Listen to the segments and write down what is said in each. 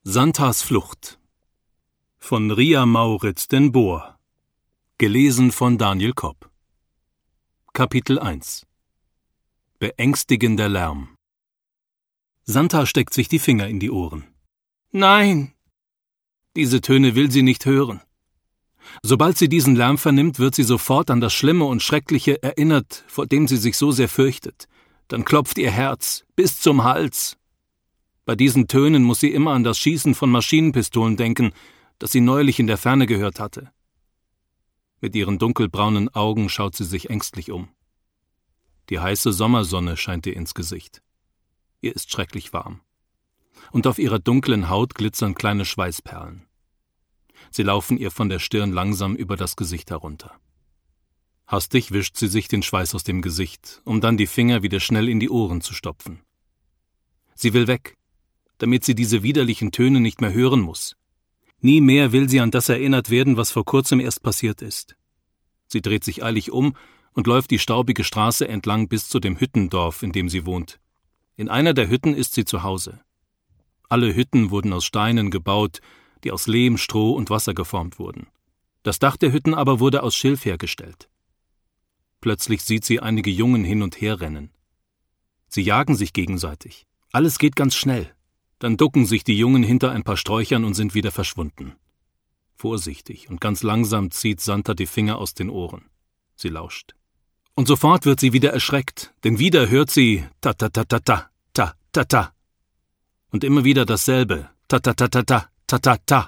Santas Flucht von Ria Mauritz den Boer. Gelesen von Daniel Kopp. Kapitel 1. Beängstigender Lärm. Santa steckt sich die Finger in die Ohren. Nein! Diese Töne will sie nicht hören. Sobald sie diesen Lärm vernimmt, wird sie sofort an das Schlimme und Schreckliche erinnert, vor dem sie sich so sehr fürchtet. Dann klopft ihr Herz bis zum Hals. Bei diesen Tönen muss sie immer an das Schießen von Maschinenpistolen denken, das sie neulich in der Ferne gehört hatte. Mit ihren dunkelbraunen Augen schaut sie sich ängstlich um. Die heiße Sommersonne scheint ihr ins Gesicht. Ihr ist schrecklich warm. Und auf ihrer dunklen Haut glitzern kleine Schweißperlen. Sie laufen ihr von der Stirn langsam über das Gesicht herunter. Hastig wischt sie sich den Schweiß aus dem Gesicht, um dann die Finger wieder schnell in die Ohren zu stopfen. Sie will weg, damit sie diese widerlichen Töne nicht mehr hören muss. Nie mehr will sie an das erinnert werden, was vor kurzem erst passiert ist. Sie dreht sich eilig um und läuft die staubige Straße entlang bis zu dem Hüttendorf, in dem sie wohnt. In einer der Hütten ist sie zu Hause. Alle Hütten wurden aus Steinen gebaut, die aus Lehm, Stroh und Wasser geformt wurden. Das Dach der Hütten aber wurde aus Schilf hergestellt. Plötzlich sieht sie einige Jungen hin und her rennen. Sie jagen sich gegenseitig. Alles geht ganz schnell. Dann ducken sich die Jungen hinter ein paar Sträuchern und sind wieder verschwunden. Vorsichtig und ganz langsam zieht Santa die Finger aus den Ohren. Sie lauscht. Und sofort wird sie wieder erschreckt, denn wieder hört sie ta-ta-ta-ta-ta, ta-ta-ta. Und immer wieder dasselbe, ta-ta-ta-ta-ta, ta-ta-ta.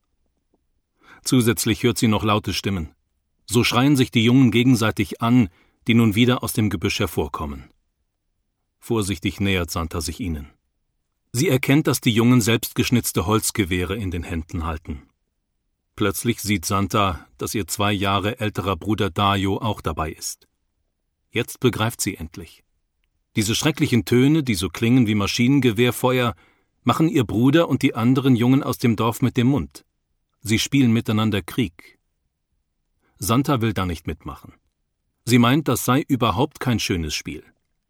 Zusätzlich hört sie noch laute Stimmen. So schreien sich die Jungen gegenseitig an, die nun wieder aus dem Gebüsch hervorkommen. Vorsichtig nähert Santa sich ihnen. Sie erkennt, dass die Jungen selbstgeschnitzte Holzgewehre in den Händen halten. Plötzlich sieht Santa, dass ihr 2 Jahre älterer Bruder Dajo auch dabei ist. Jetzt begreift sie endlich. Diese schrecklichen Töne, die so klingen wie Maschinengewehrfeuer, machen ihr Bruder und die anderen Jungen aus dem Dorf mit dem Mund. Sie spielen miteinander Krieg. Santa will da nicht mitmachen. Sie meint, das sei überhaupt kein schönes Spiel.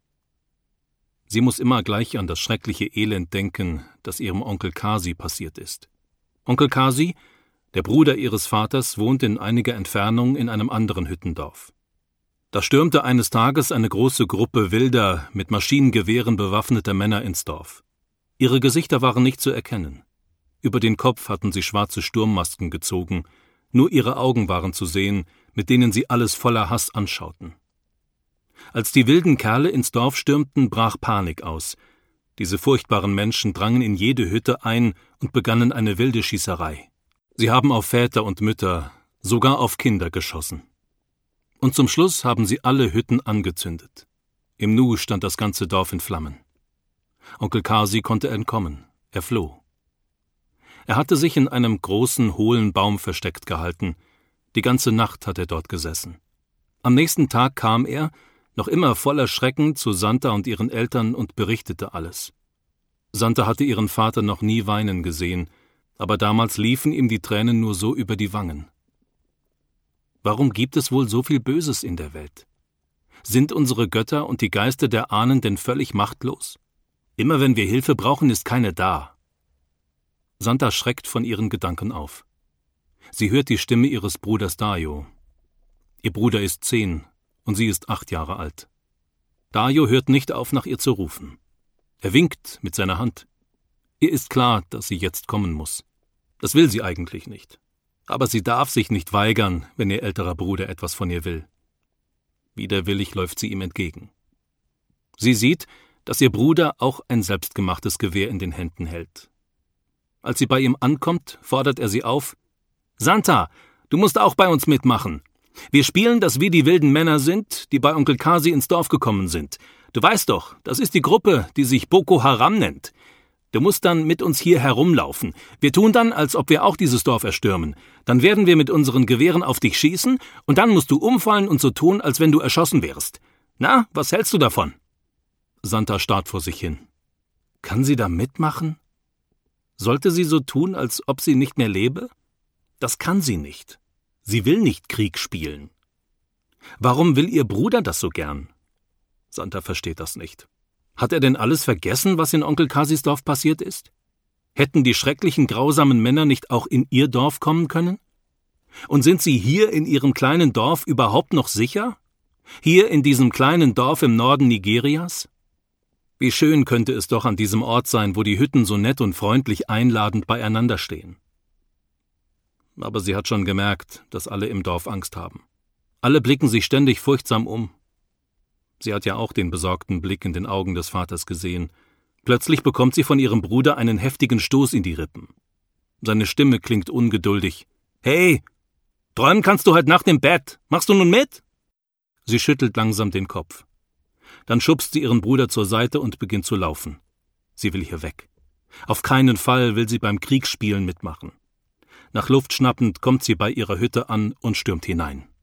Sie muss immer gleich an das schreckliche Elend denken, das ihrem Onkel Kasi passiert ist. Onkel Kasi, der Bruder ihres Vaters, wohnt in einiger Entfernung in einem anderen Hüttendorf. Da stürmte eines Tages eine große Gruppe wilder, mit Maschinengewehren bewaffneter Männer ins Dorf. Ihre Gesichter waren nicht zu erkennen. Über den Kopf hatten sie schwarze Sturmmasken gezogen, nur ihre Augen waren zu sehen, mit denen sie alles voller Hass anschauten. Als die wilden Kerle ins Dorf stürmten, brach Panik aus. Diese furchtbaren Menschen drangen in jede Hütte ein und begannen eine wilde Schießerei. Sie haben auf Väter und Mütter, sogar auf Kinder geschossen. Und zum Schluss haben sie alle Hütten angezündet. Im Nu stand das ganze Dorf in Flammen. Onkel Kasi konnte entkommen. Er floh. Er hatte sich in einem großen, hohlen Baum versteckt gehalten. Die ganze Nacht hat er dort gesessen. Am nächsten Tag kam er, noch immer voller Schrecken, zu Santa und ihren Eltern und berichtete alles. Santa hatte ihren Vater noch nie weinen gesehen, aber damals liefen ihm die Tränen nur so über die Wangen. Warum gibt es wohl so viel Böses in der Welt? Sind unsere Götter und die Geister der Ahnen denn völlig machtlos? Immer wenn wir Hilfe brauchen, ist keine da. Santa schreckt von ihren Gedanken auf. Sie hört die Stimme ihres Bruders Dajo. Ihr Bruder ist 10 und sie ist 8 Jahre alt. Dajo hört nicht auf, nach ihr zu rufen. Er winkt mit seiner Hand. Ihr ist klar, dass sie jetzt kommen muss. Das will sie eigentlich nicht. Aber sie darf sich nicht weigern, wenn ihr älterer Bruder etwas von ihr will. Widerwillig läuft sie ihm entgegen. Sie sieht, dass ihr Bruder auch ein selbstgemachtes Gewehr in den Händen hält. Als sie bei ihm ankommt, fordert er sie auf: »Santa, du musst auch bei uns mitmachen. Wir spielen, dass wir die wilden Männer sind, die bei Onkel Kasi ins Dorf gekommen sind. Du weißt doch, das ist die Gruppe, die sich Boko Haram nennt. Du musst dann mit uns hier herumlaufen. Wir tun dann, als ob wir auch dieses Dorf erstürmen. Dann werden wir mit unseren Gewehren auf dich schießen und dann musst du umfallen und so tun, als wenn du erschossen wärst. Na, was hältst du davon?« Santa starrt vor sich hin. Kann sie da mitmachen? Sollte sie so tun, als ob sie nicht mehr lebe? Das kann sie nicht. Sie will nicht Krieg spielen. Warum will ihr Bruder das so gern? Santa versteht das nicht. Hat er denn alles vergessen, was in Onkel Kasis Dorf passiert ist? Hätten die schrecklichen, grausamen Männer nicht auch in ihr Dorf kommen können? Und sind sie hier in ihrem kleinen Dorf überhaupt noch sicher? Hier in diesem kleinen Dorf im Norden Nigerias? Wie schön könnte es doch an diesem Ort sein, wo die Hütten so nett und freundlich einladend beieinander stehen. Aber sie hat schon gemerkt, dass alle im Dorf Angst haben. Alle blicken sich ständig furchtsam um. Sie hat ja auch den besorgten Blick in den Augen des Vaters gesehen. Plötzlich bekommt sie von ihrem Bruder einen heftigen Stoß in die Rippen. Seine Stimme klingt ungeduldig. »Hey, träumen kannst du heute Nacht im Bett. Machst du nun mit?« Sie schüttelt langsam den Kopf. Dann schubst sie ihren Bruder zur Seite und beginnt zu laufen. Sie will hier weg. Auf keinen Fall will sie beim Kriegsspielen mitmachen. Nach Luft schnappend kommt sie bei ihrer Hütte an und stürmt hinein.